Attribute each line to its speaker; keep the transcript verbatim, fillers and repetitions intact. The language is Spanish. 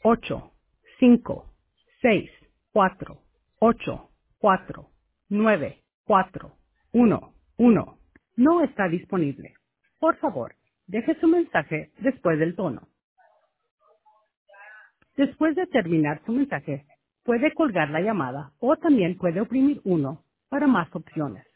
Speaker 1: ocho, cinco, seis, cuatro, ocho, cuatro, nueve, cuatro, uno, uno no está disponible. Por favor, deje su mensaje después del tono. Después de terminar su mensaje, puede colgar la llamada o también puede oprimir uno para más opciones.